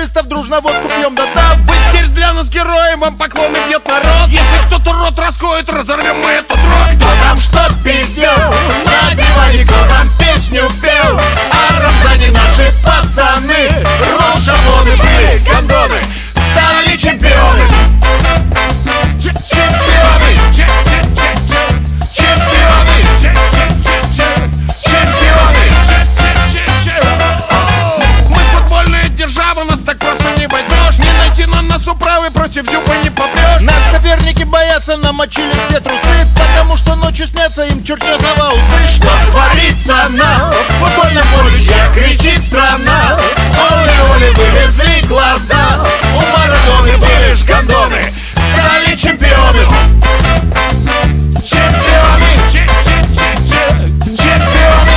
футболистов дружно водку пьем, да-да. Вы теперь для нас герои, вам поклоны бьет народ. Если кто-то рот раскроет, разорвем мы этот рот. Кто там что пиздел, на диване кто там песню пел, а Рамзане наши пацаны рол шаблоны были гондоны, стали чемпионы. Чемпионы, чемпионы, мы футбольная держава, нас так просто не возьмешь. Не найти на нас управы, против Зюба не попрешь. Нас соперники боятся, намочили все трусы, потому что ночью снятся им чертёзова усы. Что творится на футбольном поле, кричит страна. Оли-оли, вылезли глаза, у Марадоны были ж гондоны, стали чемпионы. Чемпионы, чемпионы,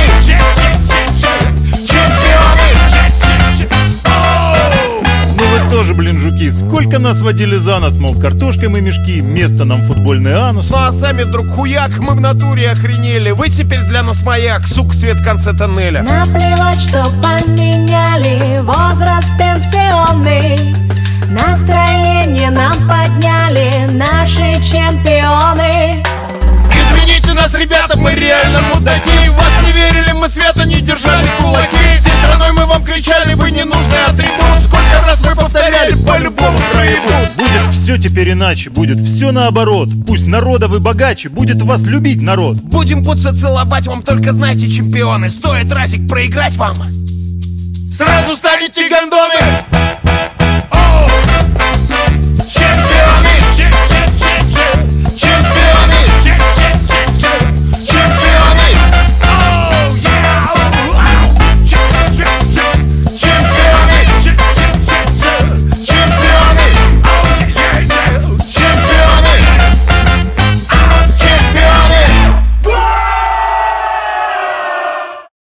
Ну вы тоже, блин, жуки, сколько нас водили за нос, мол, с картошкой мы мешки, место нам футбольный анус. Ну а сами вдруг хуяк, мы в натуре охренели. Вы теперь для нас маяк, сука, свет в конце тоннеля. Наплевать, что поменяли возраст пенсионный, настроение нам подняли наши чемпионы. Извините нас, ребята, мы реально мудаки. Вас не верили, мы свято не держали кулаки. Всей страной мы вам кричали, вы ненужный атрибут. Сколько раз мы повторяли, по-любому проебут. Будет все теперь иначе, будет все наоборот. Пусть народа вы богаче, будет вас любить народ. Будем путься целовать вам, только знайте, чемпионы, стоит разик проиграть вам, сразу станете гондоны.